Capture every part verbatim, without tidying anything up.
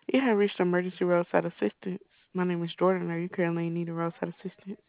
You have reached emergency roadside assistance. My name is Jordan. Are you currently in need of roadside assistance?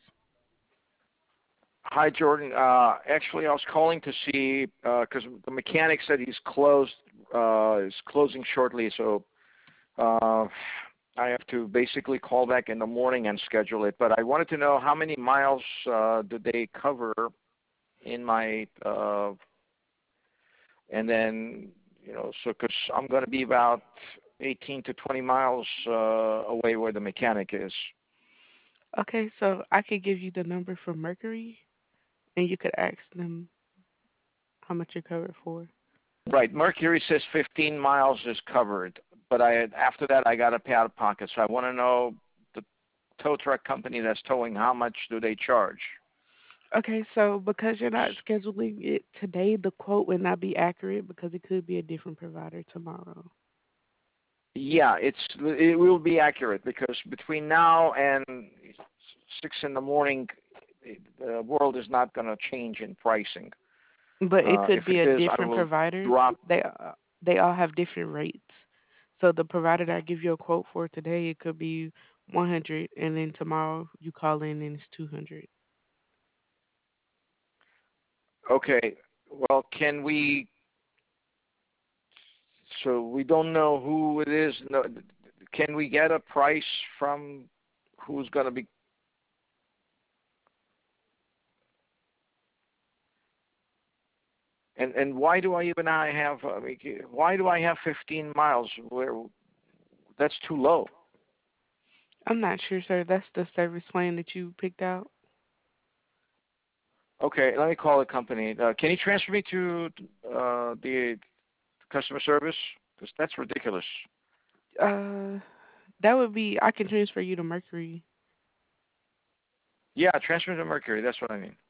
Hi, Jordan. Uh, actually, I was calling to see because the mechanic said he's closed, uh, is closing shortly, so uh, I have to basically call back in the morning and schedule it. But I wanted to know how many miles uh, do they cover in my, uh, and then you know, so because I'm going to be about eighteen to twenty miles uh, away where the mechanic is. Okay, so I could give you the number for Mercury, and you could ask them how much you're covered for. Right. Mercury says fifteen miles is covered, but I after that I got to pay out of pocket. So I want to know the tow truck company that's towing, how much do they charge? Okay, so because you're not scheduling it today, the quote would not be accurate because it could be a different provider tomorrow. Yeah, it's it will be accurate because between now and six in the morning, the world is not going to change in pricing. But it Uh, if could be it a is, I different will provider. drop. They uh, they all have different rates. So the provider that I give you a quote for today, it could be one hundred, and then tomorrow you call in and it's two hundred. Okay. Well, can we? So we don't know who it is. No, can we get a price from who's going to be? And and why do I even I have? I mean, why do I have fifteen miles? Where that's too low. I'm not sure, sir. That's the service plan that you picked out. Okay, let me call the company. Uh, can you transfer me to uh, the customer service? Because that's ridiculous. Uh, that would be. I can transfer you to Mercury. Yeah, transfer to Mercury. That's what I mean.